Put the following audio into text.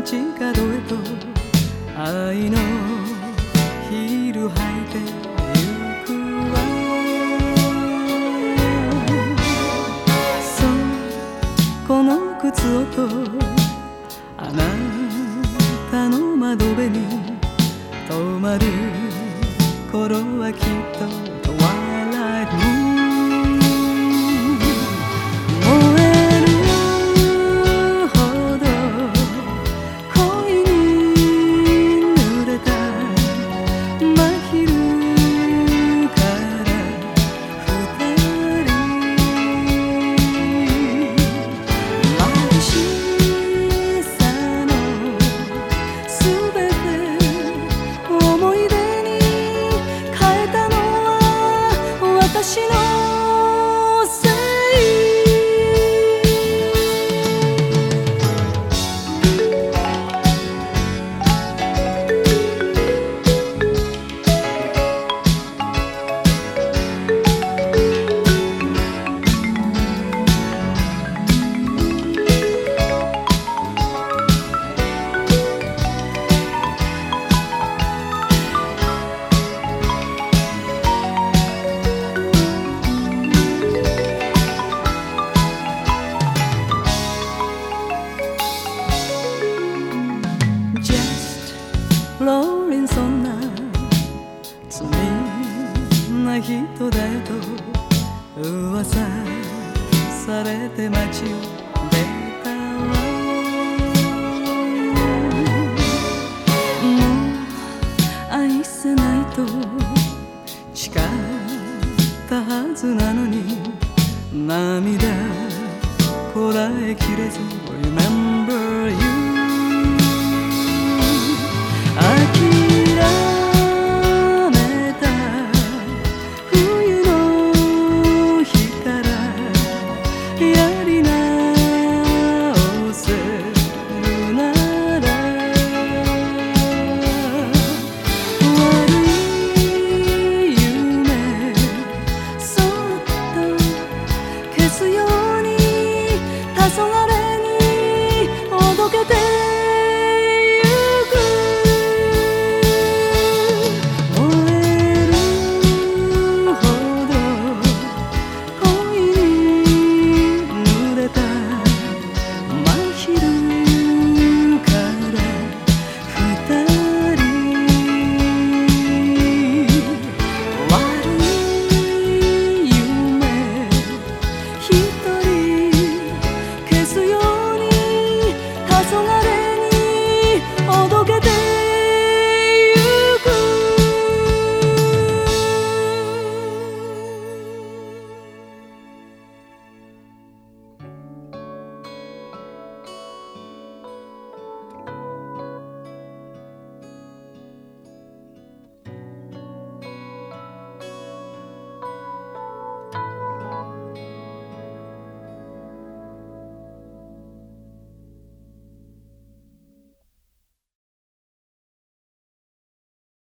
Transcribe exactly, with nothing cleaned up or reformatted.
街角へと愛のヒール履いてゆくわ。そうこの靴音、あなたの窓辺に止まる頃はきっとTwilight Moon。私のせい。ローリンそんな罪な人だよと噂されて街を出たわ。もう愛せないと誓ったはずなのに涙こらえきれず